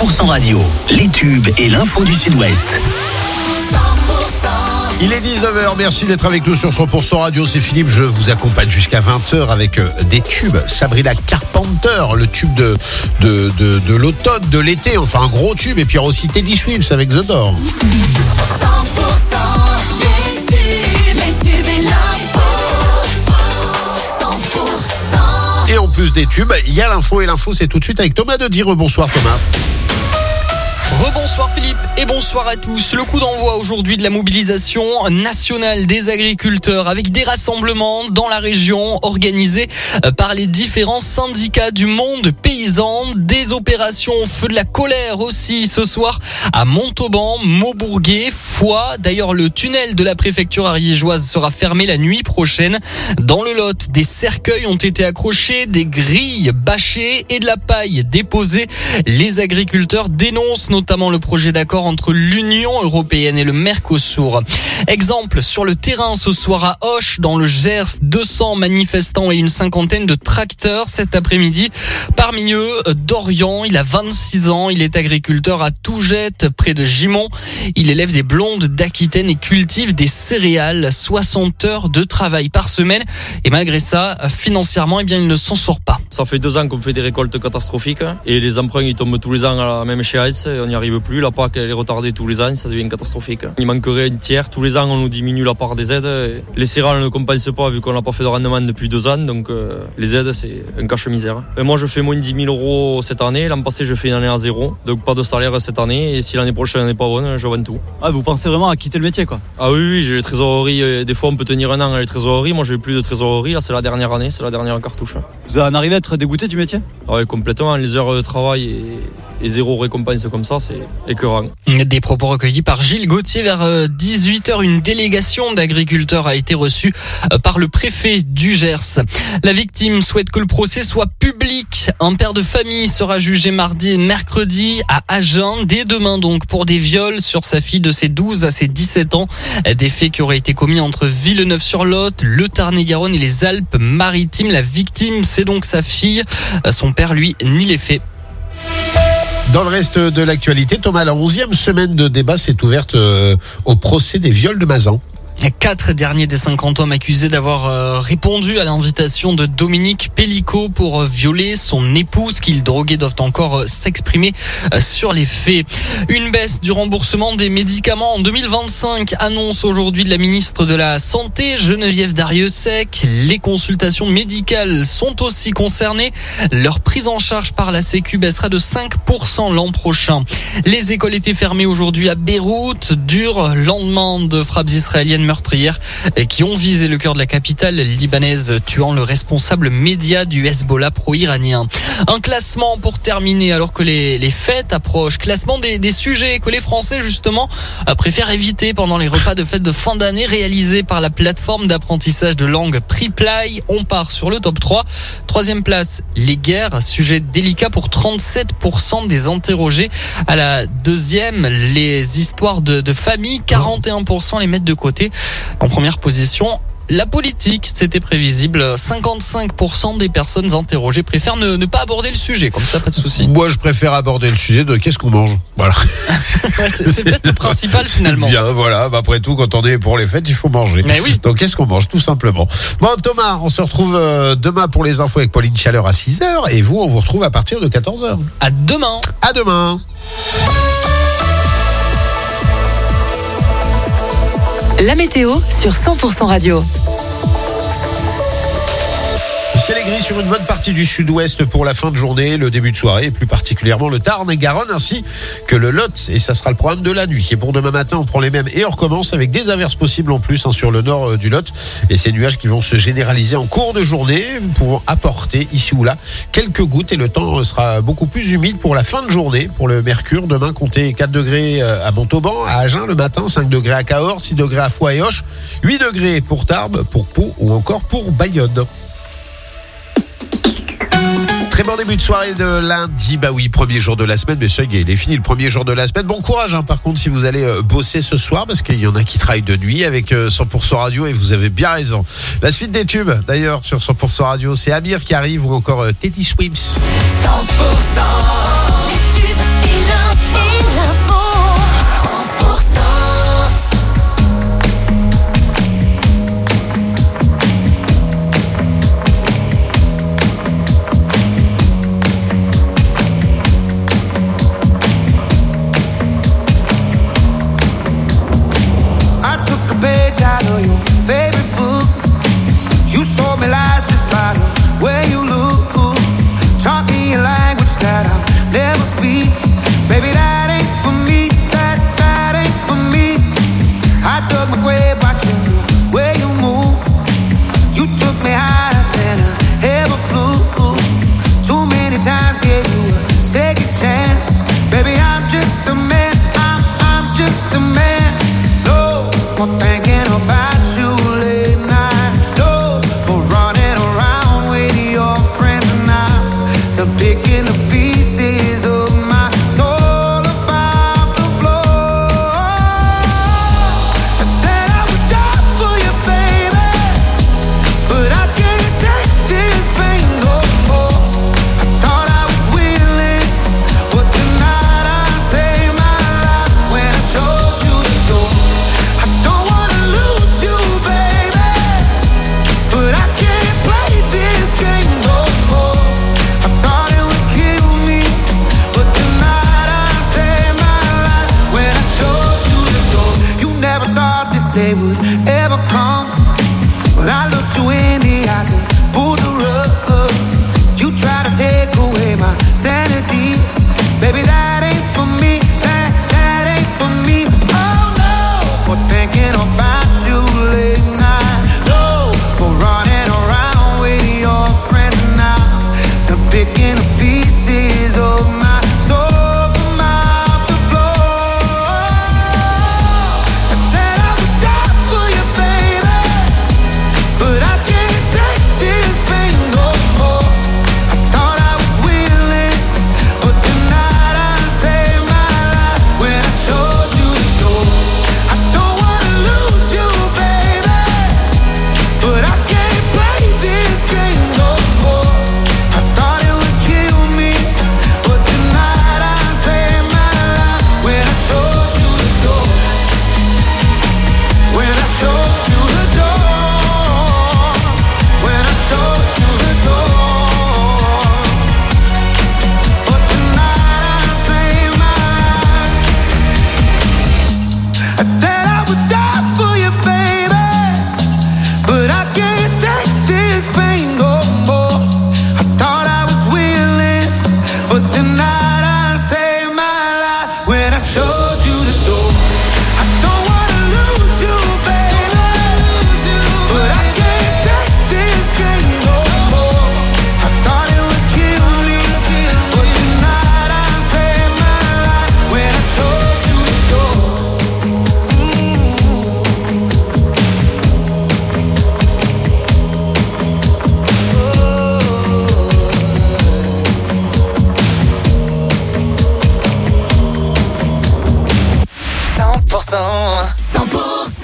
100% radio, les tubes et l'info du Sud-Ouest. Il est 19h, merci d'être avec nous sur 100% radio, c'est Philippe, je vous accompagne jusqu'à 20h avec des tubes. Sabrina Carpenter, le tube de l'automne, de l'été, enfin un gros tube, et puis il y aura aussi Teddy Swims avec The Door. 100% les tubes et l'info. 100%. Et en plus des tubes, il y a l'info, et l'info c'est tout de suite avec Thomas de Dire. Bonsoir Thomas. Rebonsoir Philippe et bonsoir à tous. Le coup d'envoi aujourd'hui de la mobilisation nationale des agriculteurs avec des rassemblements dans la région organisés par les différents syndicats du monde paysan. Des opérations au feu de la colère aussi ce soir à Montauban, Maubourguet, Foix. D'ailleurs, le tunnel de la préfecture ariégeoise sera fermé la nuit prochaine. Dans le Lot, des cercueils ont été accrochés, des grilles bâchées et de la paille déposée. Les agriculteurs dénoncent notamment le projet d'accord entre l'Union européenne et le Mercosur. Exemple, sur le terrain ce soir à Auch, dans le Gers, 200 manifestants et une cinquantaine de tracteurs cet après-midi. Parmi eux, Dorian, il a 26 ans, il est agriculteur à Tougette, près de Gimont. Il élève des blondes d'Aquitaine et cultive des céréales, 60 heures de travail par semaine. Et malgré ça, financièrement, il ne s'en sort pas. Ça fait 2 ans qu'on fait des récoltes catastrophiques et les emprunts ils tombent tous les ans à la même échéance et on n'y arrive plus. La PAC elle est retardée tous les ans, ça devient catastrophique. Il manquerait un tiers. Tous les ans on nous diminue la part des aides. Les céréales ne compensent pas vu qu'on n'a pas fait de rendement depuis 2 ans, donc les aides c'est un cache-misère. Et moi je fais moins de 10 000 euros cette année, l'an passé je fais une année à zéro, donc pas de salaire cette année et si l'année prochaine n'est pas bonne, je vends tout. Ah, vous pensez vraiment à quitter le métier quoi? Ah oui, j'ai les trésoreries, des fois on peut tenir un an à les trésoreries, moi j'ai plus de trésorerie, là c'est la dernière année, c'est la dernière cartouche. Vous en arrivez à être dégoûté du métier? Ah oui, complètement, les heures de travail et zéro récompense comme ça, c'est écœurant. Des propos recueillis par Gilles Gauthier vers 18h. Une délégation d'agriculteurs a été reçue par le préfet du Gers. La victime souhaite que le procès soit public. Un père de famille sera jugé mardi et mercredi à Agen, dès demain donc, pour des viols sur sa fille de ses 12 à ses 17 ans. Des faits qui auraient été commis entre Villeneuve-sur-Lot, le Tarn-et-Garonne et les Alpes-Maritimes. La victime, c'est donc sa fille. Son père, lui, nie les faits. Dans le reste de l'actualité, Thomas, la 11e semaine de débat s'est ouverte au procès des viols de Mazan. 4 derniers des 50 hommes accusés d'avoir répondu à l'invitation de Dominique Pellicot pour violer son épouse qu'ils droguaient doivent encore s'exprimer sur les faits. Une baisse du remboursement des médicaments en 2025 annonce aujourd'hui de la ministre de la Santé, Geneviève Darrieussecq. Les consultations médicales sont aussi concernées. Leur prise en charge par la Sécu baissera de 5% l'an prochain. Les écoles étaient fermées aujourd'hui à Beyrouth. Dur lendemain de frappes israéliennes meurtrières qui ont visé le cœur de la capitale libanaise, tuant le responsable média du Hezbollah pro-iranien. Un classement pour terminer alors que les fêtes approchent. Classement des sujets que les Français justement préfèrent éviter pendant les repas de fête de fin d'année réalisés par la plateforme d'apprentissage de langue Preply. On part sur le top 3. 3e place, les guerres, sujet délicat pour 37% des interrogés. À la 2e, les histoires de famille, 41% les mettent de côté. En première position, la politique, c'était prévisible. 55% des personnes interrogées préfèrent ne pas aborder le sujet. Comme ça, pas de souci. Moi, je préfère aborder le sujet de qu'est-ce qu'on mange. Voilà. c'est peut-être le principal finalement. Bien, voilà. Après tout, quand on est pour les fêtes, il faut manger. Mais oui. Donc, qu'est-ce qu'on mange, tout simplement. Bon, Thomas, on se retrouve demain pour les infos avec Pauline Chaleur à 6h. Et vous, on vous retrouve à partir de 14h. À demain. À demain. La météo sur 100% radio. Ciel est gris sur une bonne partie du sud-ouest pour la fin de journée, le début de soirée et plus particulièrement le Tarn-et-Garonne ainsi que le Lot. Et ça sera le programme de la nuit. Et pour demain matin, on prend les mêmes et on recommence avec des averses possibles en plus sur le nord du Lot. Et ces nuages qui vont se généraliser en cours de journée, pouvant apporter ici ou là quelques gouttes. Et le temps sera beaucoup plus humide pour la fin de journée. Pour le mercure, demain, comptez 4 degrés à Montauban, à Agen le matin, 5 degrés à Cahors, 6 degrés à Foix et Auch, 8 degrés pour Tarbes, pour Pau ou encore pour Bayonne. Très bon début de soirée de lundi, bah oui, premier jour de la semaine, mais ça y est, il est fini le premier jour de la semaine. Bon courage, par contre, si vous allez bosser ce soir, parce qu'il y en a qui travaillent de nuit avec 100% radio, et vous avez bien raison. La suite des tubes, d'ailleurs, sur 100% radio, c'est Amir qui arrive, ou encore Teddy Swims. 100% les tubes et 100%.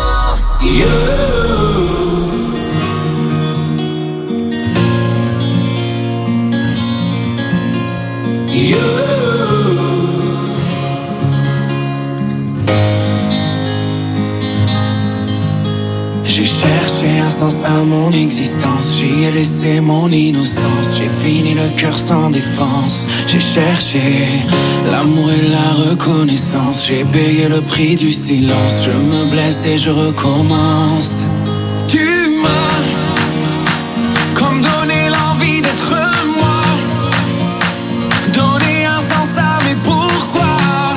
J'ai cherché un sens à mon existence, j'y ai laissé mon innocence, j'ai fini le cœur sans défense. J'ai cherché l'amour et la reconnaissance, j'ai payé le prix du silence, je me blesse et je recommence. Tu m'as comme donné l'envie d'être moi, donné un sens à mes pourquoi.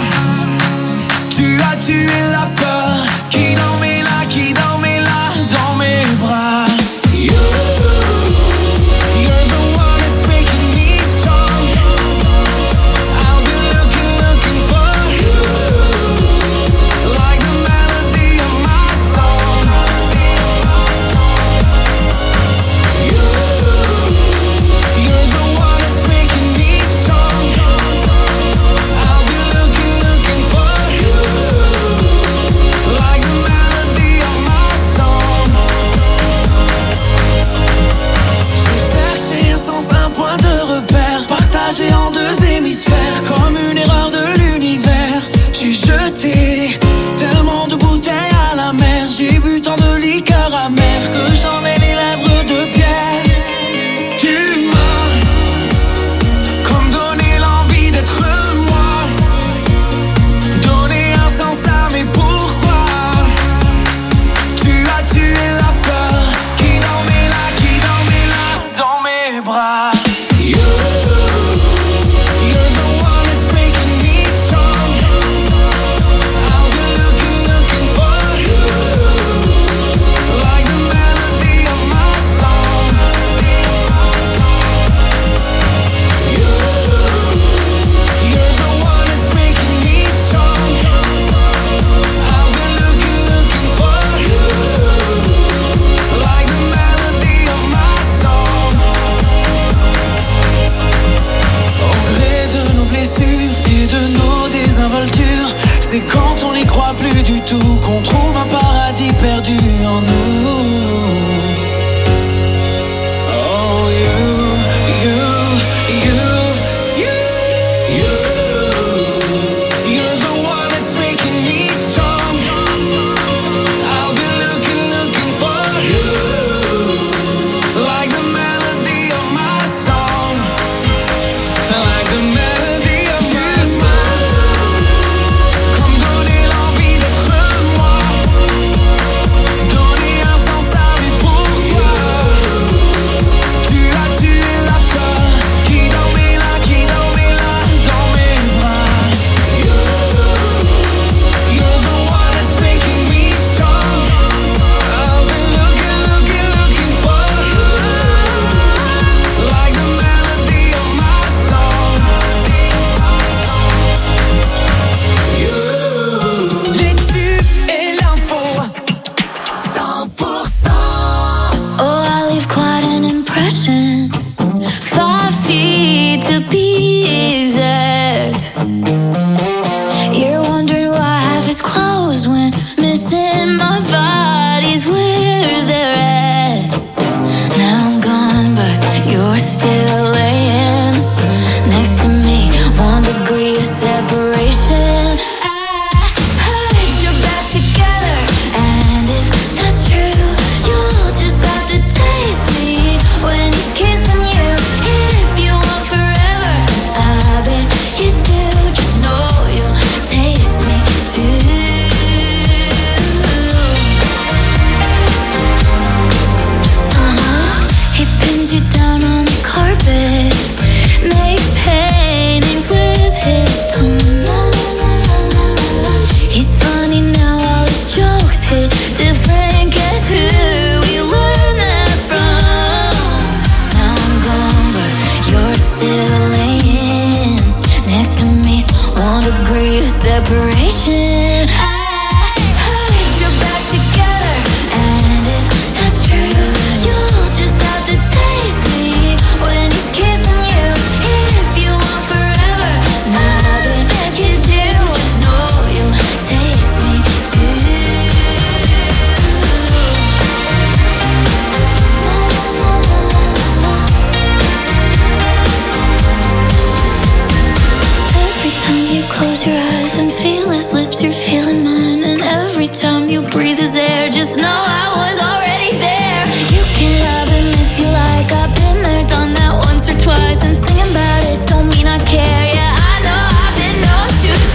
Tu as tué la peur qui dormait là, qui dormait là dans mes bras. You're the one that's making me strong. I'll be looking for you, like the melody of my song. You're the one that's making me strong. I'll be looking for you, like the melody of my song. J'ai cherché un sens, un point de repère, partagé en deux hémisphères, comme une erreur de l'univers. J'ai jeté tellement de bouteilles à la mer, j'ai bu tant de liqueurs amères que j'en ai les lèvres de pierre. Tu m'as comme donné l'envie d'être moi, donné un sens à mes pourquoi. Tu as tué la peur qui dormait là dans mes bras. You're the one that's making me strong. I'll be looking for you, like the melody of my song. You're the one that's making me strong. I'll be looking for you, like the melody of my song. Au gré de nos blessures et de nos désinvoltures, c'est quand on n'y croit plus du tout qu'on trouve un paradis perdu en nous. Oh, you're the one that's making me strong. I'll be looking for you, like the melody of my song, like the melody of my song. Comme donner l'envie d'être moi, donner un sens à mes pourquoi. Tu as tué la peur qui dormait là dans mes bras. You're the one that's making me strong. I'll be looking for you, like the melody of my song. Les tubes et l'info. 100%. Oh, I leave quite an impression. 5 feet to be exact. You're wondering why I have his clothes when missing my body's where they're at. Now I'm gone, but you're still laying next to me. 1 degree of separation. I heard you're back together, and if that's true, you'll just have to taste me when he's kissing you. If you want forever, I bet you do. Just know you'll taste me too. He pins you down on the carpet, makes paintings with his tongue. He's funny now, all his jokes hit different. Guess who we learned that from? Now I'm gone, but you're still laying next to me. 1 degree of separation. I heard you're back together, and if that's true, you'll just have to taste me when he's kissing you. If you want forever, I bet you do. Just know you'll taste me lips, you're feeling mine. And every time you breathe is air. Just know I was already there. You can love him if you like. I've been there, done that once or twice. And singing about it don't mean I care. Yeah, I know I've been known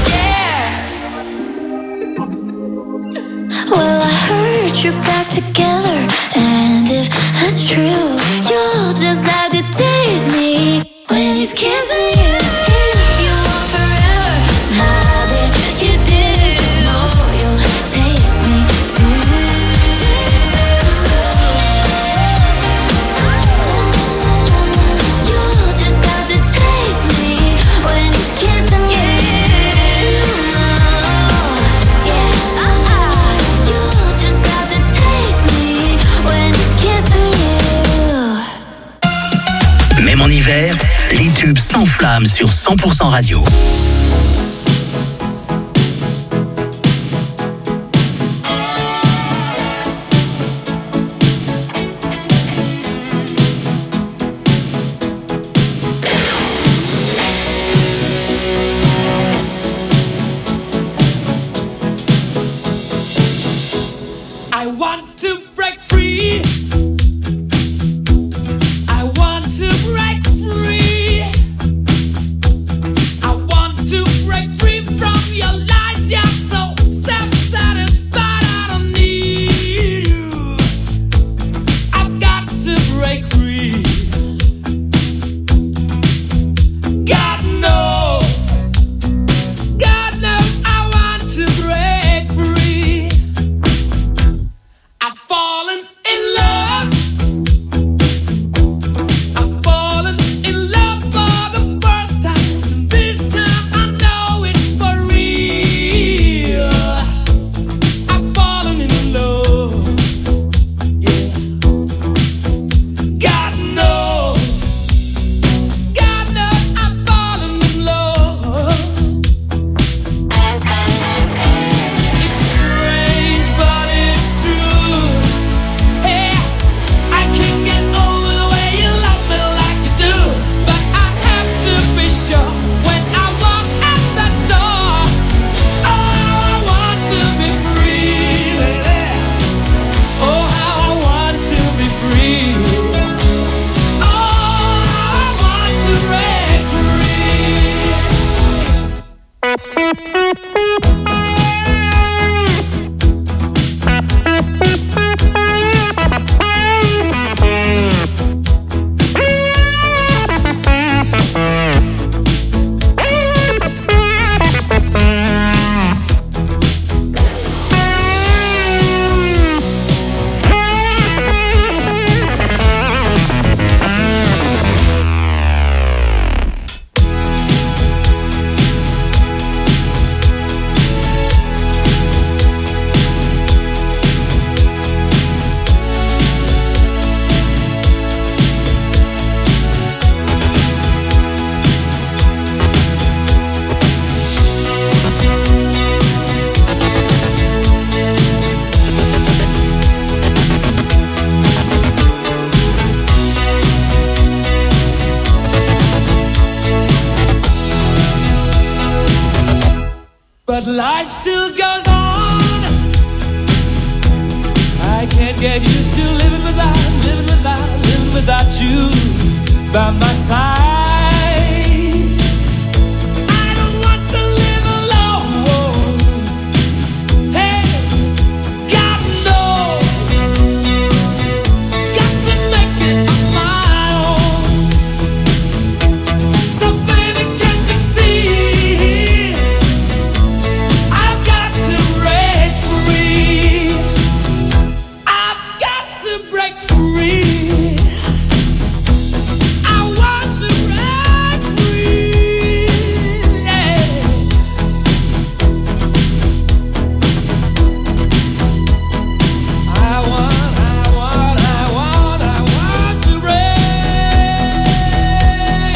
to share. Well, I heard you're back together. And if that's true, you'll just have to taste me when he's kissing you. If you want forever, now that you did, know you'll taste me too. You'll just have to taste me when he's kissing you. Yeah, you'll just have to taste me when he's kissing you. Même en hiver, les tubes s'enflamment sur 100% radio. I want to break free. I want to break free. I want to break free from your lies. You're so self-satisfied. I don't need you. I've got to break free. God knows I want to break free. I've fallen in love. I've fallen in love for the first time. This time I know it's for real. I've fallen in love. Yeah. God knows I've fallen in love. It's strange, but it's true. Hey, I can't get over the way you love me like you do. But I have to be sure when I walk out the door. Oh, how I want to be free, baby. Oh, how I want to be free. Oh, how I want to break free. But life still goes on. I can't get used to living without you by my side. I don't want to live alone. Hey, God knows, got to make it on my own. So baby, can't you see? I've got to break free. I've got to break free. I want to break free. Yeah. I want to break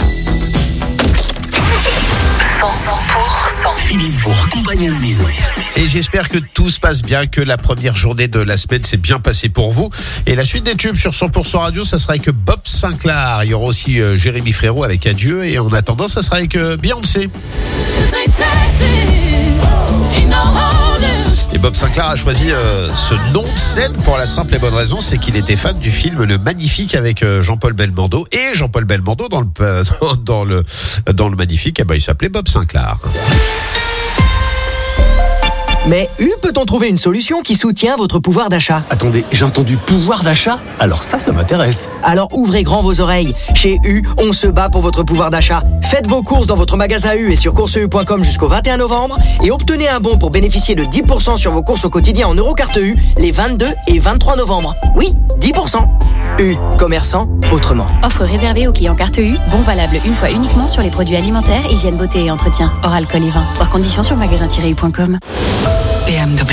free. 100%. Philippe vous raccompagne à la maison. Et j'espère que tout se passe bien, que la première journée de la semaine s'est bien passée pour vous. Et la suite des tubes sur 100% Radio, ça sera avec Bob Sinclair. Il y aura aussi Jérémy Frérot avec Adieu. Et en attendant, ça sera avec Beyoncé. Et Bob Sinclair a choisi ce nom de scène pour la simple et bonne raison, c'est qu'il était fan du film Le Magnifique avec Jean-Paul Belmondo. Et Jean-Paul Belmondo dans le Magnifique, il s'appelait Bob Sinclair. Mais peut-on trouver une solution qui soutient votre pouvoir d'achat? Attendez, j'ai entendu pouvoir d'achat? Alors ça m'intéresse. Alors ouvrez grand vos oreilles. Chez on se bat pour votre pouvoir d'achat. Faites vos courses dans votre magasin et sur courseu.com jusqu'au 21 novembre et obtenez un bon pour bénéficier de 10% sur vos courses au quotidien en Eurocarte les 22 et 23 novembre. Oui, 10%. Commerçant autrement. Offre réservée aux clients carte U, bon valable une fois uniquement sur les produits alimentaires, hygiène, beauté et entretien, hors alcool et vin. Voir conditions sur magasin-u.com. BMW.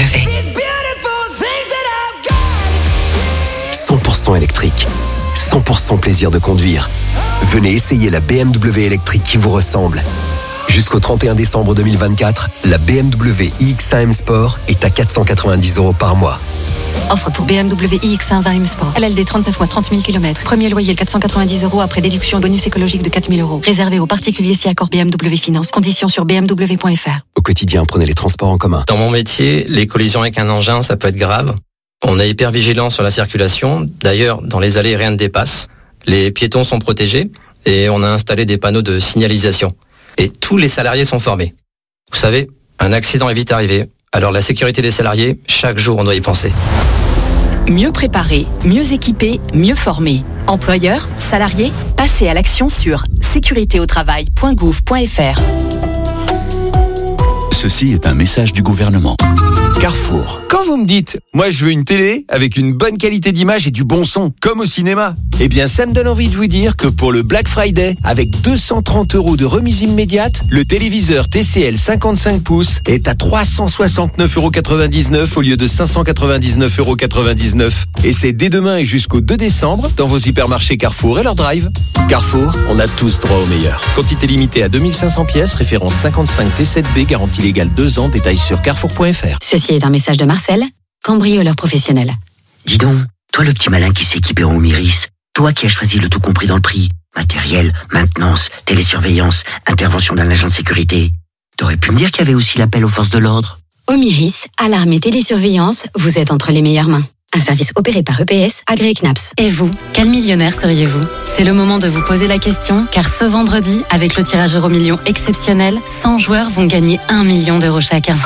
100% électrique. 100% plaisir de conduire. Venez essayer la BMW électrique qui vous ressemble. Jusqu'au 31 décembre 2024, la BMW iX1 M Sport est à 490 € par mois. Offre pour BMW iX1 20 M Sport. LLD 39 mois 30 000 km. Premier loyer 490 € après déduction bonus écologique de 4 000 €. Réservé aux particuliers si accord BMW Finance. Conditions sur bmw.fr. Au quotidien, prenez les transports en commun. Dans mon métier, les collisions avec un engin, ça peut être grave. On est hyper vigilant sur la circulation. D'ailleurs, dans les allées, rien ne dépasse. Les piétons sont protégés et on a installé des panneaux de signalisation. Et tous les salariés sont formés. Vous savez, un accident est vite arrivé. Alors la sécurité des salariés, chaque jour on doit y penser. Mieux préparé, mieux équipé, mieux formé. Employeurs, salariés, passez à l'action sur sécuritéautravail.gouv.fr. Ceci est un message du gouvernement. Carrefour. Quand vous me dites, moi je veux une télé avec une bonne qualité d'image et du bon son, comme au cinéma, eh bien ça me donne envie de vous dire que pour le Black Friday, avec 230 € de remise immédiate, le téléviseur TCL 55 pouces est à 369,99 € au lieu de 599,99 €. Et c'est dès demain et jusqu'au 2 décembre dans vos hypermarchés Carrefour et leur drive. Carrefour, on a tous droit au meilleur. Quantité limitée à 2500 pièces, référence 55 T7B, garantie légale 2 ans, détails sur carrefour.fr. Ceci est un message de Marcel, cambrioleur professionnel. Dis donc, toi le petit malin qui s'est équipé en Omiris, toi qui as choisi le tout compris dans le prix, matériel, maintenance, télésurveillance, intervention d'un agent de sécurité, t'aurais pu me dire qu'il y avait aussi l'appel aux forces de l'ordre. Omiris, alarme et télésurveillance, vous êtes entre les meilleures mains. Un service opéré par EPS, agréé CNAPS. Et vous, quel millionnaire seriez-vous? C'est le moment de vous poser la question, car ce vendredi, avec le tirage Euromillions exceptionnel, 100 joueurs vont gagner 1 million d'euros chacun.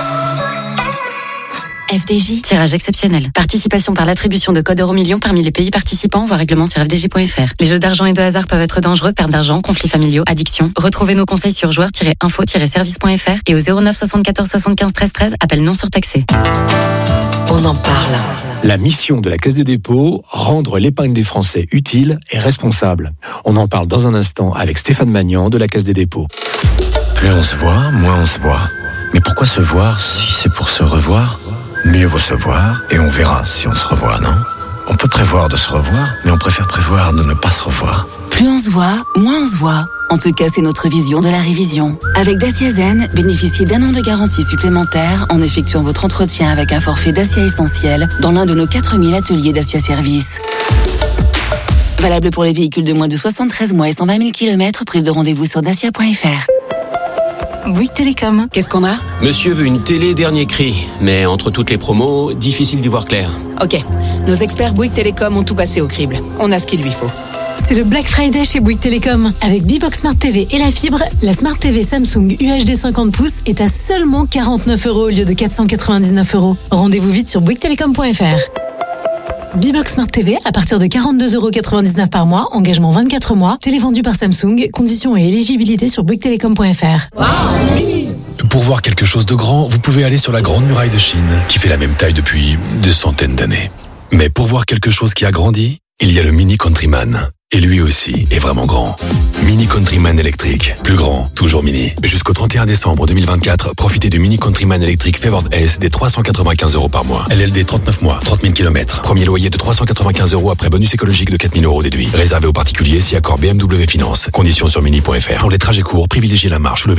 FDJ. Tirage exceptionnel. Participation par l'attribution de codes Euromillions parmi les pays participants, voire règlement sur fdj.fr. Les jeux d'argent et de hasard peuvent être dangereux, perte d'argent, conflits familiaux, addiction. Retrouvez nos conseils sur joueurs-info-service.fr et au 09 74 75 13 13, appel non surtaxé. On en parle. La mission de la Caisse des dépôts, rendre l'épargne des Français utile et responsable. On en parle dans un instant avec Stéphane Magnan de la Caisse des dépôts. Plus on se voit, moins on se voit. Mais pourquoi se voir si c'est pour se revoir ? Mieux vaut se voir et on verra si on se revoit, non ? On peut prévoir de se revoir, mais on préfère prévoir de ne pas se revoir. Plus on se voit, moins on se voit. En tout cas, c'est notre vision de la révision. Avec Dacia Zen, bénéficiez d'1 an de garantie supplémentaire en effectuant votre entretien avec un forfait Dacia Essentiel dans l'un de nos 4000 ateliers Dacia Service. Valable pour les véhicules de moins de 73 mois et 120 000 km, prise de rendez-vous sur dacia.fr. Bouygues Télécom, qu'est-ce qu'on a? Monsieur veut une télé dernier cri, mais entre toutes les promos, difficile d'y voir clair. Ok, nos experts Bouygues Télécom ont tout passé au crible. On a ce qu'il lui faut. C'est le Black Friday chez Bouygues Télécom. Avec B-Box Smart TV et la fibre, la Smart TV Samsung UHD 50 pouces est à seulement 49 € au lieu de 499 €. Rendez-vous vite sur bouyguestelecom.fr. B-Box Smart TV à partir de 42,99 € par mois, engagement 24 mois, télé vendue par Samsung, conditions et éligibilité sur bouyguestelecom.fr. Pour voir quelque chose de grand, vous pouvez aller sur la Grande Muraille de Chine, qui fait la même taille depuis des centaines d'années. Mais pour voir quelque chose qui a grandi, il y a le Mini Countryman. Et lui aussi est vraiment grand. Mini Countryman électrique. Plus grand, toujours mini. Jusqu'au 31 décembre 2024, profitez du Mini Countryman électrique Favored S des 395 € par mois. LLD 39 mois, 30 000 km. Premier loyer de 395 € après bonus écologique de 4 000 € déduit. Réservé aux particuliers si accord BMW Finance. Conditions sur mini.fr. Pour les trajets courts, privilégiez la marche ou le vélo.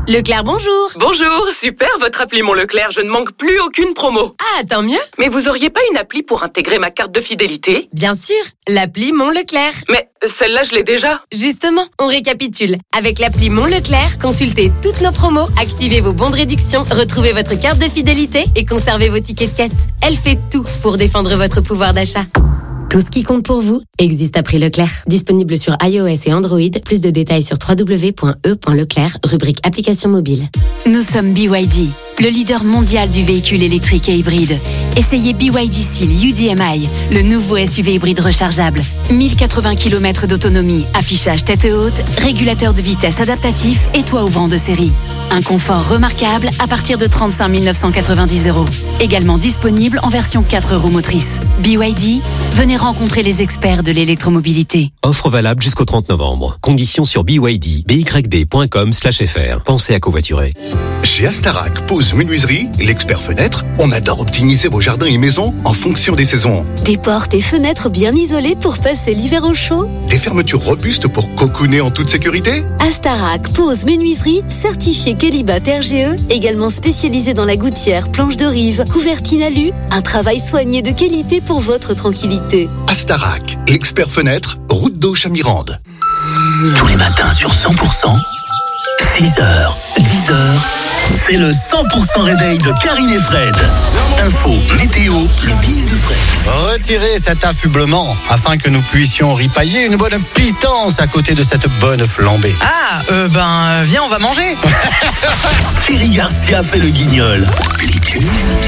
Leclerc, bonjour. Bonjour, super votre appli Mon Leclerc, je ne manque plus aucune promo. Ah, tant mieux. Mais vous auriez pas une appli pour intégrer ma carte de fidélité? Bien sûr, l'appli Mon Leclerc. Mais celle-là je l'ai déjà. Justement, on récapitule. Avec l'appli Mon Leclerc, consultez toutes nos promos, activez vos bons de réduction, retrouvez votre carte de fidélité et conservez vos tickets de caisse. Elle fait tout pour défendre votre pouvoir d'achat. Tout ce qui compte pour vous existe à prix Leclerc. Disponible sur iOS et Android. Plus de détails sur www.e.leclerc, rubrique application mobile. Nous sommes BYD, le leader mondial du véhicule électrique et hybride. Essayez BYD Seal UDMI, le nouveau SUV hybride rechargeable. 1080 km d'autonomie, affichage tête haute, régulateur de vitesse adaptatif et toit ouvrant de série. Un confort remarquable à partir de 35 990 €. Également disponible en version 4 roues motrices. BYD, venez rencontrer les experts de l'électromobilité. Offre valable jusqu'au 30 novembre. Conditions sur byd.com/fr. Pensez à covoiturer. Chez Astarac, Pose Menuiserie, l'expert fenêtre, on adore optimiser vos jardins et maisons en fonction des saisons. Des portes et fenêtres bien isolées pour passer l'hiver au chaud. Des fermetures robustes pour cocooner en toute sécurité. Astarac, Pose Menuiserie, certifié Quelibat RGE, également spécialisé dans la gouttière, planche de rive, couvertine alu, un travail soigné de qualité pour votre tranquillité. Astarac, l'expert fenêtre, route d'Auch-à-Mirande. Tous les matins sur 100%, 6h, 10h, c'est le 100% réveil de Karine et Fred. Info, météo, le billet de Fred. Retirez cet affublement afin que nous puissions ripailler une bonne pitance à côté de cette bonne flambée. Ah, viens, on va manger. Thierry Garcia fait le guignol. Les tubes.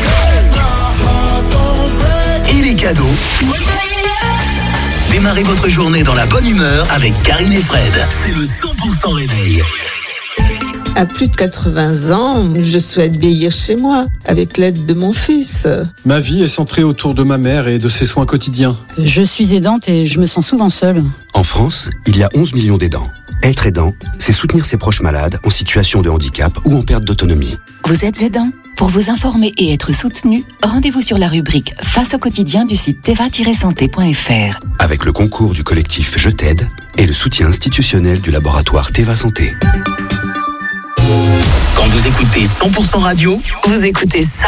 Et les cadeaux. Démarrez votre journée dans la bonne humeur avec Karine et Fred. C'est le 100% réveil. À plus de 80 ans, je souhaite vieillir chez moi, avec l'aide de mon fils. Ma vie est centrée autour de ma mère et de ses soins quotidiens. Je suis aidante et je me sens souvent seule. En France, il y a 11 millions d'aidants. Être aidant, c'est soutenir ses proches malades en situation de handicap ou en perte d'autonomie. Vous êtes aidant? Pour vous informer et être soutenu, rendez-vous sur la rubrique Face au quotidien du site teva-santé.fr. Avec le concours du collectif Je t'aide et le soutien institutionnel du laboratoire Teva Santé. Quand vous écoutez 100% radio, vous écoutez ça.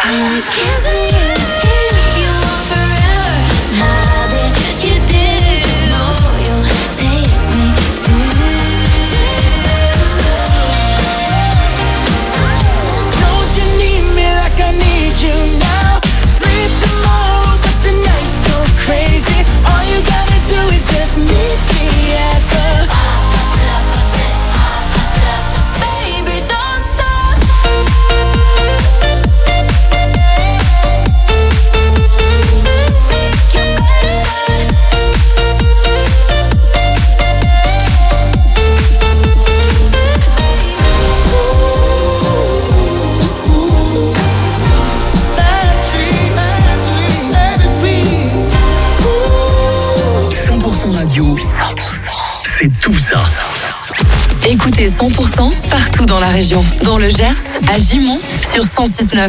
C'est tout ça. Écoutez 100% partout dans la région. Dans le Gers, à Gimont, sur 106.9.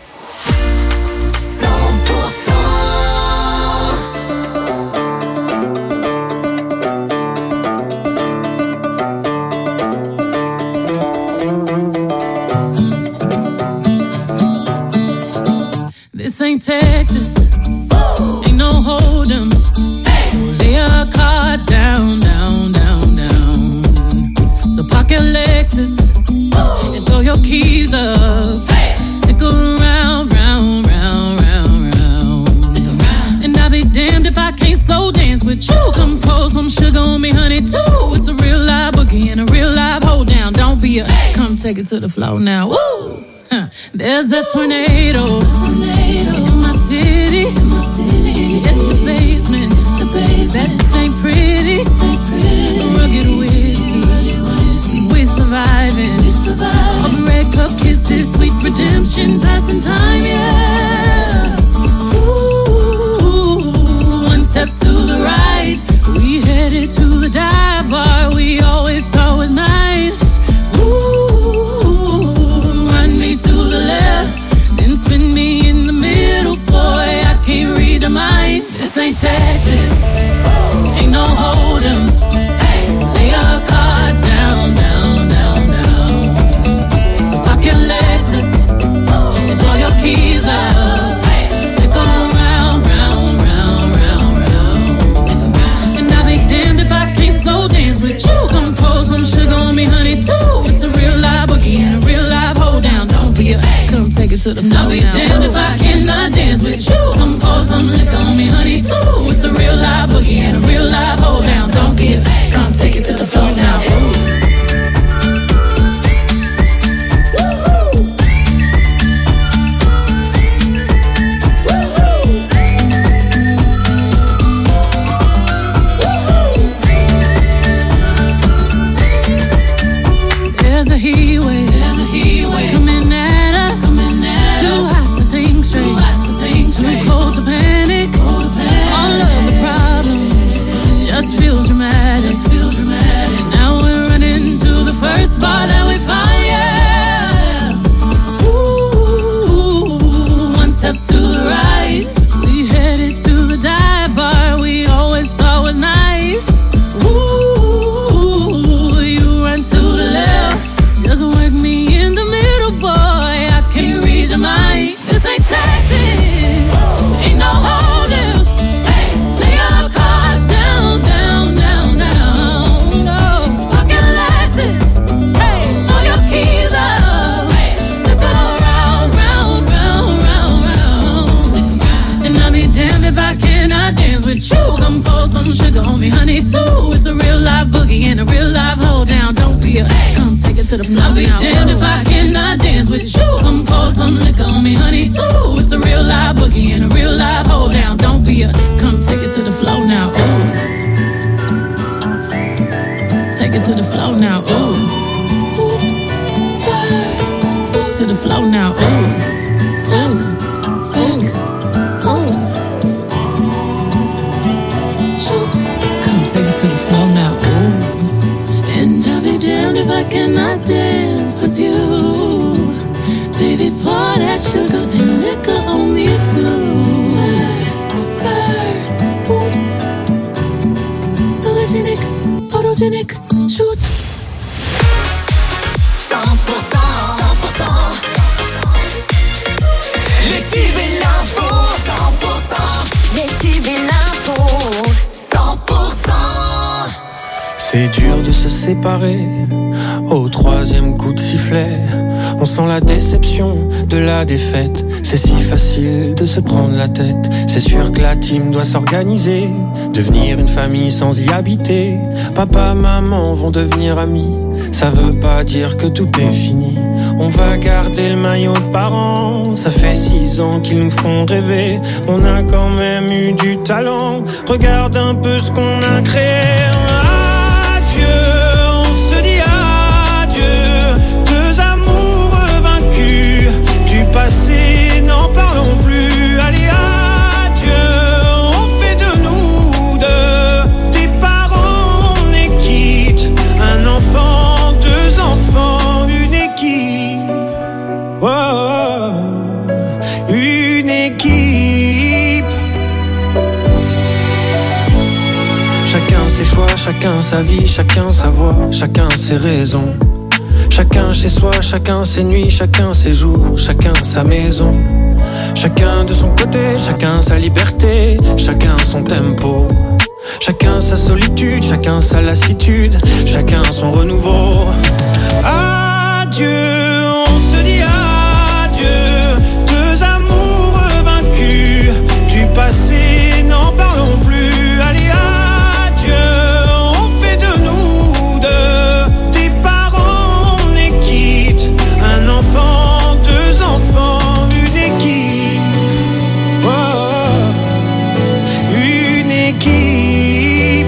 100%. This ain't Texas, ain't no hold 'em. So lay your cards down, down, down, down. So park your Lexus and throw your keys up. Stick around, round, round, round, round. Stick around. And I'll be damned if I can't slow dance with you. Come pour some sugar on me, honey, too. It's a real live boogie and a real live hold down. Don't be a come take it to the floor now. Woo! There's a tornado in my city. Hit the basement. That ain't pretty. Rugged whiskey. We're surviving. All the red cup kisses, sweet redemption, passing time, yeah. Ooh, one step to the right, we headed to the dive bar we always thought was nice. Ooh, run me to the left, then spin me in the middle, boy, I can't read your mind. This ain't Texas, ain't no hold 'em. Lay your cards down, down, down, down. to the floor. I'll be damned if I cannot dance with you. Come pour some liquor on me, honey, too. It's a real live boogie and a real live hold down. Don't give, come take it to the floor now. Ooh. Feel dramatic. Now we're running to the first bar that we find, yeah. Ooh, one step to the right. We headed to the dive bar we always thought was nice. Ooh, you run to the left. Just work me in the middle, boy. I can't read your mind. This ain't Texas. Ain't no holding. Lay our cards down. If I cannot dance with you, come pour some sugar on me, honey, too. It's a real live boogie and a real live hold down. Don't be a, come take it to the floor. I'll be damned if I cannot dance with you. Come pour some liquor on me, honey, too. It's a real live boogie and a real live hold down. Don't be a, come take it to the floor now. Ooh. Take it to the floor now. Ooh. Oops, spurs. To the floor now. Ooh. Tap, think, oops. Take it to the floor now, ooh. And I'll be damned if I cannot dance with you. Baby, pour that sugar and liquor on me too. Spurs, boots. Sologenic, photogenic, shoot. 100%, 100%. Les tubes et l'info, 100%. Les tubes et l'info, 100%. C'est dur de se séparer au troisième coup de sifflet. On sent la déception de la défaite. C'est si facile de se prendre la tête. C'est sûr que la team doit s'organiser, devenir une famille sans y habiter. Papa, maman vont devenir amis. Ça veut pas dire que tout est fini. On va garder le maillot de parents. Ça fait 6 ans qu'ils nous font rêver. On a quand même eu du talent. Regarde un peu ce qu'on a créé. Adieu, on se dit adieu. Deux amours vaincus. Du passé, n'en parlons plus. Allez, adieu, on fait de nous deux. Tes parents, on est quitte. Un enfant, 2 enfants, une équipe. Oh, une équipe. Chacun ses choix, chacun sa vie, chacun sa voix, chacun ses raisons. Chacun chez soi, chacun ses nuits, chacun ses jours, chacun sa maison. Chacun de son côté, chacun sa liberté, chacun son tempo. Chacun sa solitude, chacun sa lassitude, chacun son renouveau. Adieu, on se dit adieu. Deux amours vaincus. Du passé, n'en parlons plus. Allez, adieu, on fait de nous deux. Tes parents, on est quitte. Un enfant, 2 enfants, une équipe. Oh, une équipe.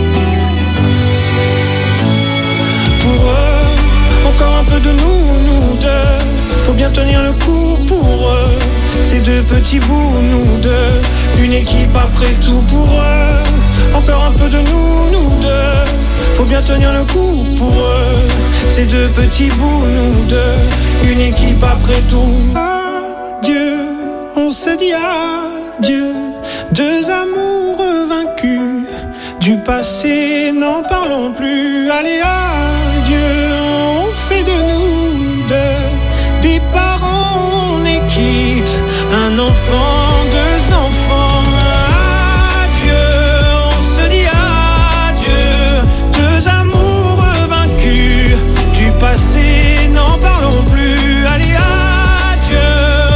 Pour eux, encore un peu de nous deux. Faut bien tenir le coup pour eux. Ces 2 petits bouts, nous deux. Une équipe après tout pour eux. Encore un peu de nous deux. Faut bien tenir le coup pour eux. Ces 2 petits bouts, nous deux. Une équipe après tout. Adieu, on se dit adieu. 2 amours vaincus. Du passé, n'en parlons plus. Allez, adieu, on fait de nous deux. Des parents, on est quitte. Un enfant, 2 enfants. Adieu, on se dit adieu. 2 amours vaincus. Du passé, n'en parlons plus. Allez, adieu,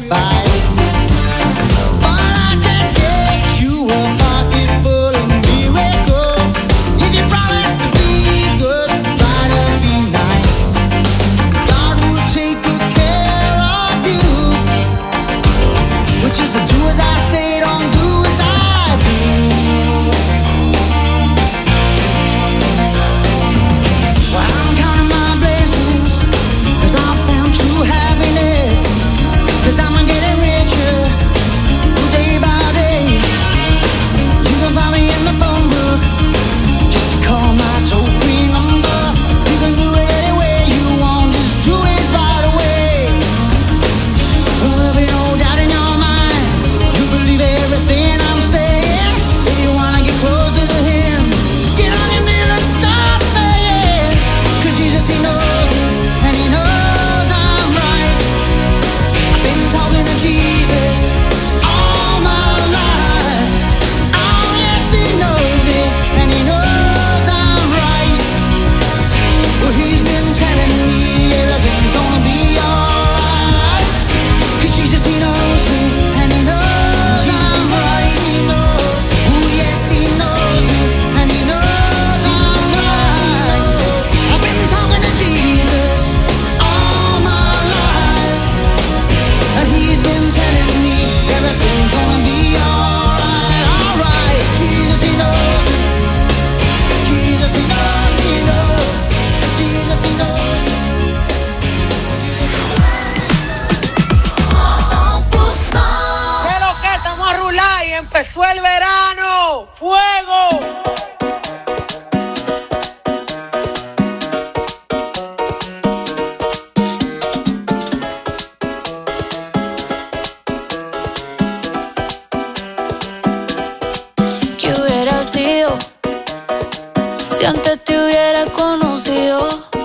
fight. But I can get you a pocket full of miracles. If you promise to be good, try to be nice. God will take good care of you. Which is to do as I say, don't do as I do. Well, I'm counting my blessings, 'cause I found true happiness. 'Cause I'm getting richer day by day. You can find me in the phone book, just call my toll-free number. You can do it any way you want, just do it right away. There'll be no doubt in your mind, you believe everything I'm saying. If you wanna get closer to Him, get on your knees and start praying. 'Cause Jesus, He knows me, and He knows I'm right. I've been talking to Jesus all my life. Oh yes, He knows me, and He knows I'm right. Well, He's been telling me everything's gonna be alright. 'Cause Jesus, He knows me, and He knows I'm right. Oh yes, He knows me, and He knows I'm right. I've been talking to Jesus all my life, and He's been telling me everything's gonna be alright, alright. Jesus, He knows me. Jesus, He knows me, He knows. Jesus, He knows me. 100%. ¿Qué lo que? Estamos a rular y empezó el verano. ¡Fuego! ¿Qué hubiera sido si antes te hubiera conocido?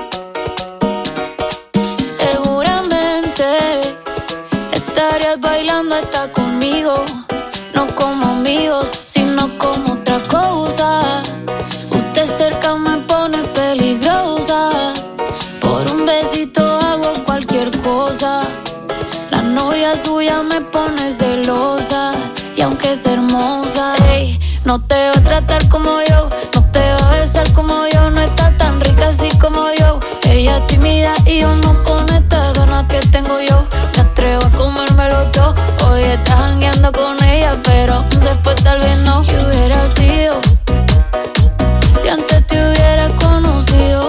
Seguramente estarías bailando hasta conmigo, no como amigos, sino como otra cosa. Usted cerca me pone peligrosa, por un besito hago cualquier cosa. La novia suya me pone celosa, y aunque es hermosa, ey, no te va a tratar como yo, no te va a besar como yo, no está tan rica así como yo. Ella es tímida y yo no con estas ganas que tengo yo. Me atrevo a comérmelo todo, hoy estás jangueando con ella, pero después tal vez no. ¿Qué hubiera sido si antes te hubiera conocido?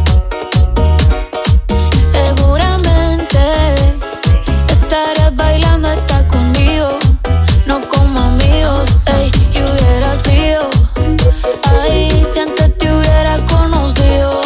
Seguramente estarías bailando hasta conmigo, no como amigos, ey. ¿Qué hubiera sido? Ay, si antes te hubiera conocido.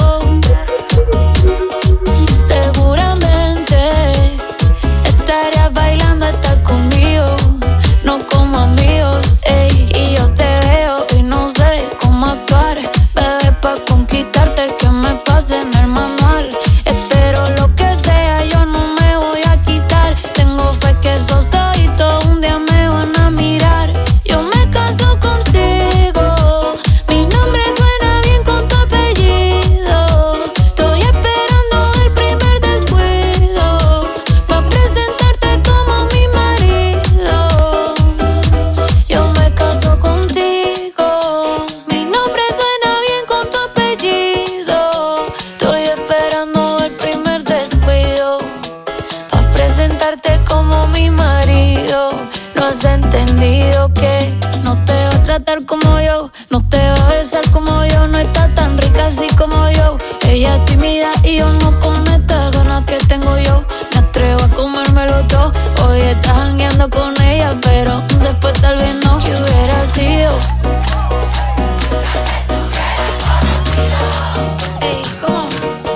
Seguramente estarías bailando hasta conmigo, no como amigos, ey. Y yo te veo y no sé cómo actuar, bebé, pa' conquistarte, que me pase en el manual. Espero lo que sea, yo no me voy a quitar. Tengo fe que esos ojitos un día me van a mirar. Yo me caso contigo, mi nombre suena bien con tu apellido. Estoy esperando el primer descuido, pa' presentarte como mi marido. Yo me caso contigo, mi nombre suena bien con tu apellido. Estoy esperando el primer descuido, pa' presentarte como mi marido. No has entendido que no te va a tratar como yo, no te va a besar como yo, no está tan rica así como yo. Ella es tímida y yo no con estas ganas que tengo yo. Me atrevo a comérmelo todo, hoy estás jangueando con ella, pero después tal vez no. ¿Qué hubiera sido? Ey, ¿cómo?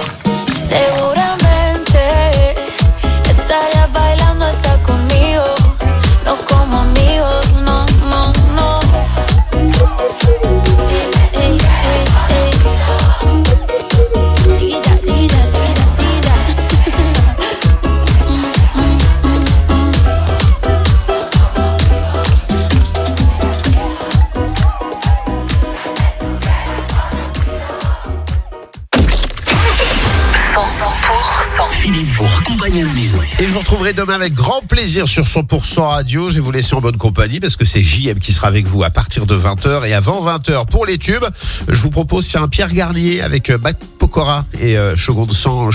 Seguramente estarías bailando hasta conmigo, no como amigos, no, no, no. Ey, ey, ey, ey. Chiquilla, chiquilla, chiquilla, chiquilla. Et je vous retrouverai demain avec grand plaisir sur 100% Radio. Je vais vous laisser en bonne compagnie parce que c'est JM qui sera avec vous à partir de 20h et avant 20h pour les tubes. Je vous propose un Pierre Garnier avec Mac Pokora et Seconde Sans.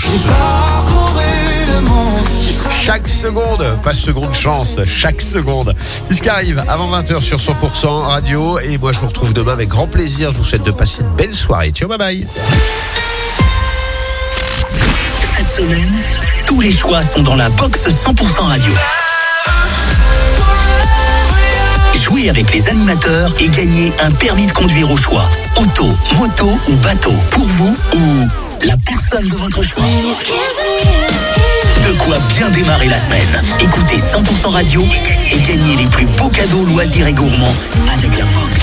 Chaque seconde, pas seconde chance, chaque seconde. C'est ce qui arrive avant 20h sur 100% Radio. Et moi je vous retrouve demain avec grand plaisir. Je vous souhaite de passer une belle soirée. Ciao, bye bye. Cette semaine, tous les choix sont dans la box 100% Radio. Jouez avec les animateurs et gagnez un permis de conduire au choix. Auto, moto ou bateau. Pour vous ou la personne de votre choix. De quoi bien démarrer la semaine. Écoutez 100% Radio et gagnez les plus beaux cadeaux loisirs et gourmands avec la box.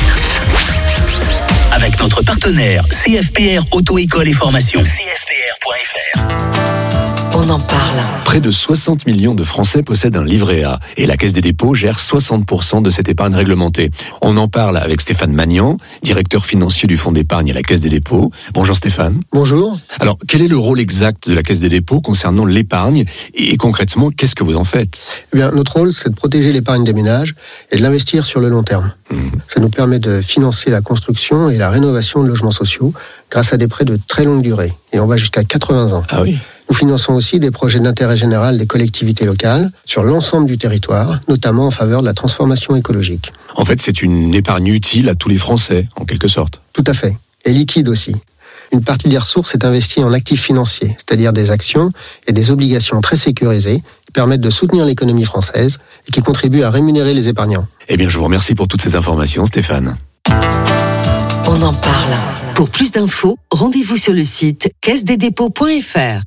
Avec notre partenaire CFPR Auto-École et Formation. CFPR.fr. On en parle. Près de 60 millions de Français possèdent un livret A et la Caisse des dépôts gère 60% de cette épargne réglementée. On en parle avec Stéphane Magnan, directeur financier du Fonds d'épargne à la Caisse des dépôts. Bonjour Stéphane. Bonjour. Alors, quel est le rôle exact de la Caisse des dépôts concernant l'épargne et concrètement, qu'est-ce que vous en faites ? Eh bien, notre rôle, c'est de protéger l'épargne des ménages et de l'investir sur le long terme. Ça nous permet de financer la construction et la rénovation de logements sociaux grâce à des prêts de très longue durée. Et on va jusqu'à 80 ans. Ah oui. Nous finançons aussi des projets d'intérêt général des collectivités locales sur l'ensemble du territoire, notamment en faveur de la transformation écologique. En fait, c'est une épargne utile à tous les Français, en quelque sorte. Tout à fait. Et liquide aussi. Une partie des ressources est investie en actifs financiers, c'est-à-dire des actions et des obligations très sécurisées qui permettent de soutenir l'économie française et qui contribuent à rémunérer les épargnants. Eh bien, je vous remercie pour toutes ces informations, Stéphane. On en parle. Pour plus d'infos, rendez-vous sur le site caissedesdépôts.fr.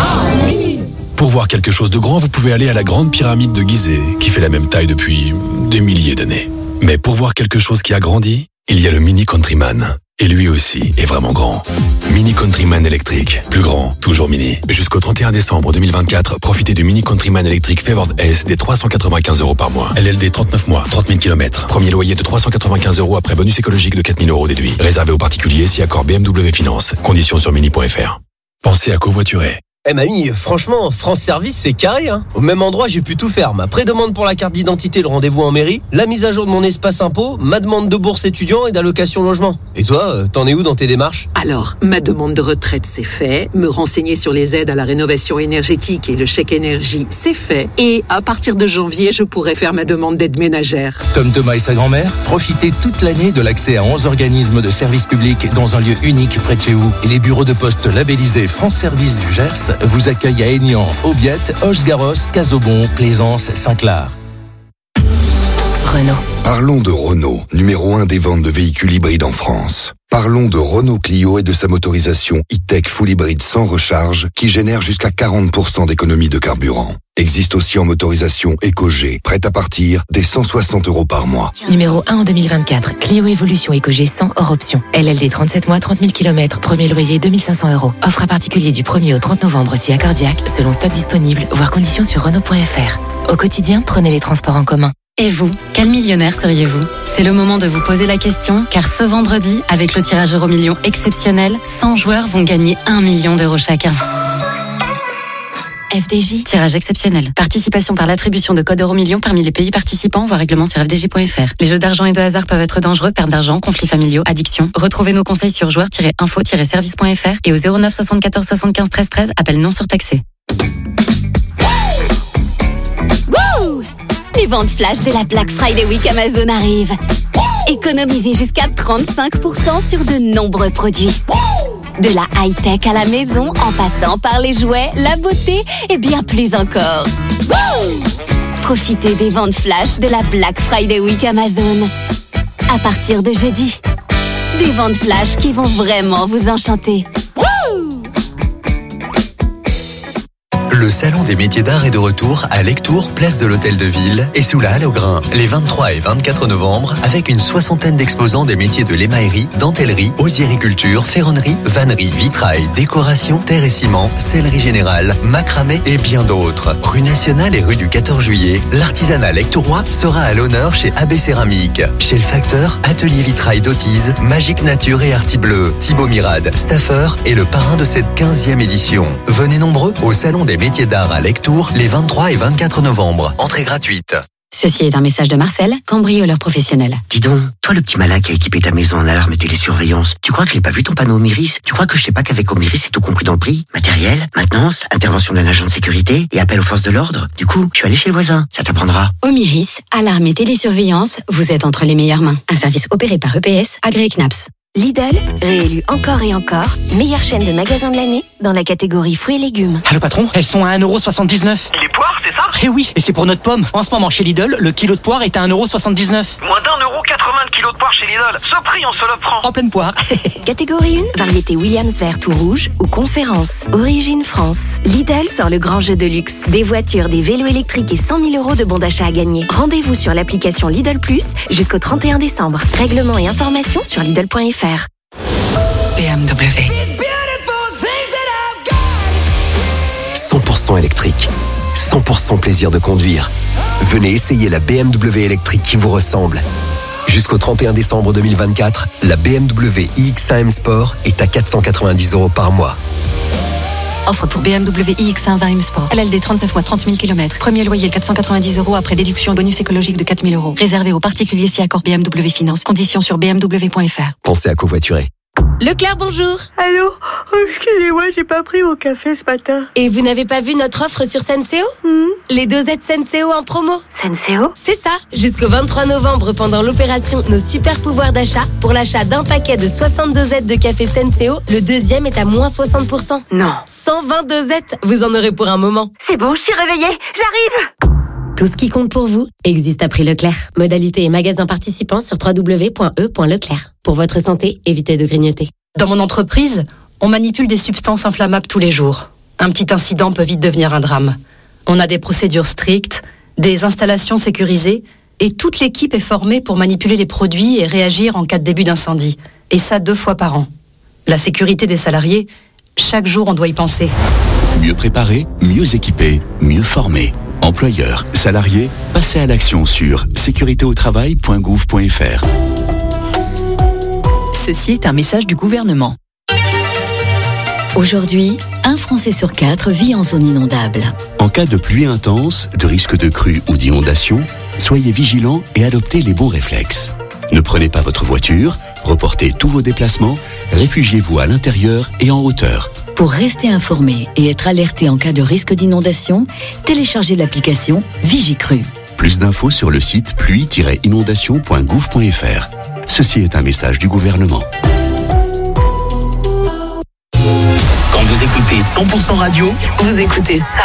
Pour voir quelque chose de grand, vous pouvez aller à la Grande Pyramide de Gizeh, qui fait la même taille depuis des milliers d'années. Mais pour voir quelque chose qui a grandi, il y a le Mini Countryman. Et lui aussi est vraiment grand. Mini Countryman électrique. Plus grand, toujours mini. Jusqu'au 31 décembre 2024, profitez du Mini Countryman électrique Favored S des 395 € par mois. LLD 39 mois, 30 000 km. Premier loyer de 395 € après bonus écologique de 4 000 € déduit. Réservé aux particuliers si accord BMW Finance. Conditions sur mini.fr. Pensez à covoiturer. Eh mamie, franchement, France Service, c'est carré, hein. Au même endroit, j'ai pu tout faire. Ma pré-demande pour la carte d'identité, le rendez-vous en mairie, la mise à jour de mon espace impôt, ma demande de bourse étudiant et d'allocation logement. Et toi, t'en es où dans tes démarches ? Alors, ma demande de retraite, c'est fait. Me renseigner sur les aides à la rénovation énergétique et le chèque énergie, c'est fait. Et à partir de janvier, je pourrai faire ma demande d'aide ménagère. Comme Thomas et sa grand-mère, profitez toute l'année de l'accès à 11 organismes de services publics dans un lieu unique près de chez vous. Et les bureaux de poste labellisés France Service du Gers vous accueille à Aignan, Aubiette, Hoche-Garros, Casaubon, Plaisance, Saint-Clar. Renault. Parlons de Renault, numéro 1 des ventes de véhicules hybrides en France. Parlons de Renault Clio et de sa motorisation e-tech full hybride sans recharge qui génère jusqu'à 40% d'économie de carburant. Existe aussi en motorisation EcoG, prête à partir des 160 € par mois. Numéro 1 en 2024, Clio Evolution EcoG 100 hors option. LLD 37 mois, 30 000 km, premier loyer 2 500 €. Offre à particulier du 1er au 30 novembre si accordiaque, selon stock disponible, voire conditions sur Renault.fr. Au quotidien, prenez les transports en commun. Et vous, quel millionnaire seriez-vous ? C'est le moment de vous poser la question, car ce vendredi, avec le tirage Euromillions exceptionnel, 100 joueurs vont gagner 1 million € chacun. FDJ. Tirage exceptionnel. Participation par l'attribution de codes Euromillions parmi les pays participants, voire règlement sur fdj.fr. Les jeux d'argent et de hasard peuvent être dangereux, perte d'argent, conflits familiaux, addiction. Retrouvez nos conseils sur joueurs-info-service.fr et au 09 74 75 13 13, appel non surtaxé. Wouh! Les ventes flash de la Black Friday Week Amazon arrivent. Économisez jusqu'à 35% sur de nombreux produits. De la high-tech à la maison, en passant par les jouets, la beauté et bien plus encore. Profitez des ventes flash de la Black Friday Week Amazon. À partir de jeudi. Des ventes flash qui vont vraiment vous enchanter. Le Salon des métiers d'art est de retour à Lectoure, place de l'Hôtel de Ville et sous la Halle au Grain, les 23 et 24 novembre, avec une soixantaine d'exposants des métiers de l'émaillerie, dentellerie, osiericulture, ferronnerie, vannerie, vitrail, décoration, terre et ciment, sellerie générale, macramé et bien d'autres. Rue Nationale et rue du 14 juillet, l'artisanat lectourois sera à l'honneur chez AB Céramique. Chez le facteur, atelier vitrail d'Autise, Magique Nature et Arti Bleu, Thibaut Mirade, Staffer et le parrain de cette 15e édition. Venez nombreux au Salon des métiers métiers d'art à Lectoure les 23 et 24 novembre. Entrée gratuite. Ceci est un message de Marcel, cambrioleur professionnel. Dis donc, toi le petit malin qui a équipé ta maison en alarme et télésurveillance, tu crois que je n'ai pas vu ton panneau Omiris? Tu crois que je sais pas qu'avec Omiris c'est tout compris dans le prix? Matériel, maintenance, intervention d'un agent de sécurité et appel aux forces de l'ordre? Du coup, je suis allé chez le voisin, ça t'apprendra. Omiris, alarme et télésurveillance, vous êtes entre les meilleures mains. Un service opéré par EPS, agréé CNAPS. Lidl, réélu encore et encore, meilleure chaîne de magasins de l'année dans la catégorie fruits et légumes. Allô patron, elles sont à 1,79€. Les poires, c'est ça? Eh oui, et c'est pour notre pomme. En ce moment chez Lidl, le kilo de poire est à 1,79€. Moins d'1,80€ le kilo de poire chez Lidl. Ce prix, on se le prend. En pleine poire. Catégorie 1, variété Williams verte ou rouge ou conférence. Origine France. Lidl sort le grand jeu de luxe. Des voitures, des vélos électriques et 100 000 € de bons d'achat à gagner. Rendez-vous sur l'application Lidl Plus jusqu'au 31 décembre. Règlements et informations sur Lidl.fr. BMW. 100% électrique. 100% plaisir de conduire. Venez essayer la BMW électrique qui vous ressemble. Jusqu'au 31 décembre 2024, la BMW iX1 M Sport est à 490 € par mois. Offre pour BMW iX1 20 M Sport. LLD 39 mois 30 000 km. Premier loyer 490 € après déduction et bonus écologique de 4 000 €. Réservé aux particuliers si accord BMW Finance. Conditions sur bmw.fr. Pensez à covoiturer. Leclerc, bonjour. Allô? Oh, excusez-moi, j'ai pas pris mon café ce matin. Et vous n'avez pas vu notre offre sur Senseo? Les dosettes Senseo en promo. Senseo? C'est ça. Jusqu'au 23 novembre, pendant l'opération Nos super pouvoirs d'achat, pour l'achat d'un paquet de 60 dosettes de café Senseo, le deuxième est à moins 60%. Non. 120 dosettes, vous en aurez pour un moment. C'est bon, je suis réveillée. J'arrive. Tout ce qui compte pour vous existe à prix Leclerc. Modalité et magasins participants sur www.e.leclerc. Pour votre santé, évitez de grignoter. Dans mon entreprise, on manipule des substances inflammables tous les jours. Un petit incident peut vite devenir un drame. On a des procédures strictes, des installations sécurisées, et toute l'équipe est formée pour manipuler les produits et réagir en cas de début d'incendie. Et ça 2 fois par an. La sécurité des salariés, chaque jour on doit y penser. Mieux préparé, mieux équipé, mieux formé. Employeurs, salariés, passez à l'action sur sécuritéautravail.gouv.fr. Ceci est un message du gouvernement. Aujourd'hui, 1 Français sur 4 vit en zone inondable. En cas de pluie intense, de risque de crue ou d'inondation, soyez vigilants et adoptez les bons réflexes. Ne prenez pas votre voiture, reportez tous vos déplacements, réfugiez-vous à l'intérieur et en hauteur. Pour rester informé et être alerté en cas de risque d'inondation, téléchargez l'application Vigicru. Plus d'infos sur le site pluie-inondation.gouv.fr. Ceci est un message du gouvernement. Quand vous écoutez 100% radio, vous écoutez ça.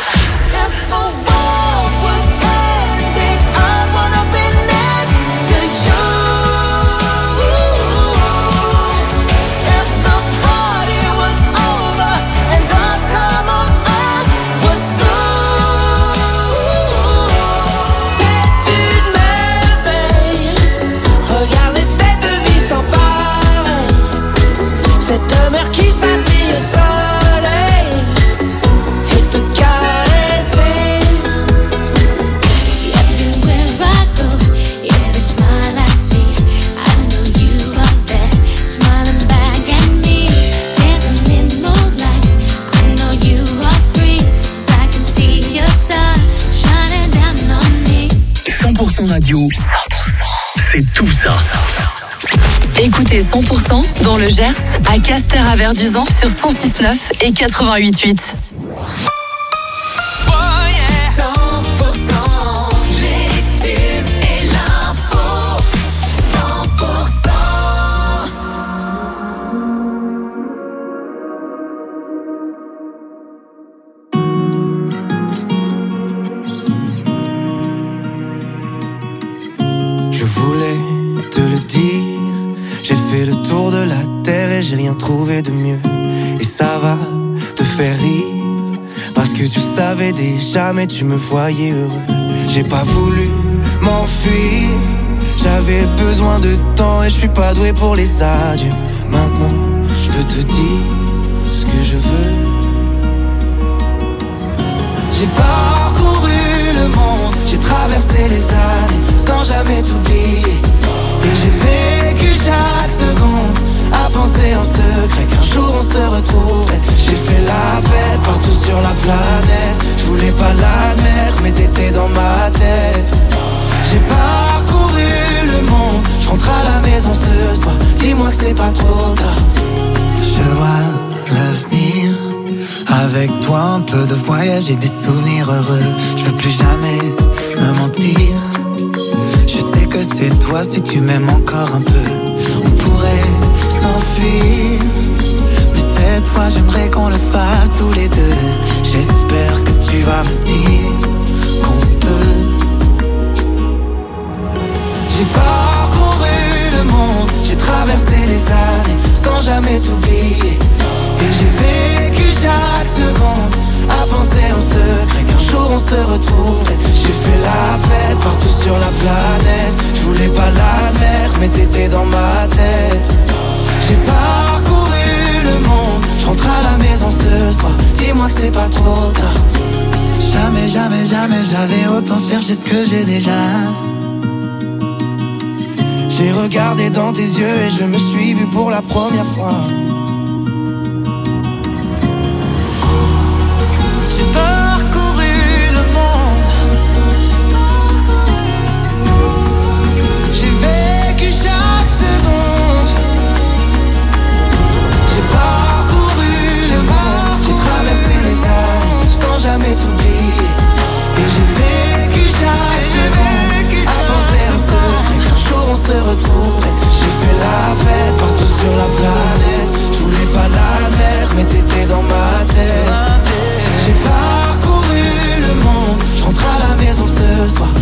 Cette mer qui scintille au soleil et te caresser. Everywhere I go, every smile I see, I know you are there, smiling back at me. Dancing in the moonlight, I know you are free, 'cause I can see your star shining down on me. 100% radio, 100%, c'est tout ça. Écoutez 100% dans le Gers, à Castres-à-Verduzan sur 106.9 et 88.8. 100% les tubes et l'info. 100%. Je voulais te le dire. J'ai fait le tour de la terre et j'ai rien trouvé de mieux. Et ça va te faire rire, parce que tu le savais déjà, mais tu me voyais heureux. J'ai pas voulu m'enfuir, j'avais besoin de temps et je suis pas doué pour les adieux. Maintenant, je peux te dire ce que je veux. J'ai parcouru le monde, j'ai traversé les années sans jamais t'oublier. Et j'ai vécu chaque seconde à penser en secret qu'un jour on se retrouverait. J'ai fait la fête partout sur la planète que c'est pas trop tard. Je vois l'avenir avec toi, un peu de voyage et des souvenirs heureux. Je veux plus jamais me mentir. Je sais que c'est toi si tu m'aimes encore un peu. On pourrait s'enfuir, mais cette fois j'aimerais qu'on le fasse tous les deux. J'espère que tu vas me dire qu'on peut. J'ai parcouru le monde, j'ai traversé les années sans jamais t'oublier. Et j'ai vécu chaque seconde à penser en secret qu'un jour on se retrouverait. J'ai fait la fête partout sur la planète. Je voulais pas l'admettre mais t'étais dans ma tête. J'ai parcouru le monde, je rentre à la maison ce soir. Dis-moi que c'est pas trop tard. Jamais, jamais, jamais j'avais autant cherché ce que j'ai déjà. J'ai regardé dans tes yeux et je me suis vu pour la première fois.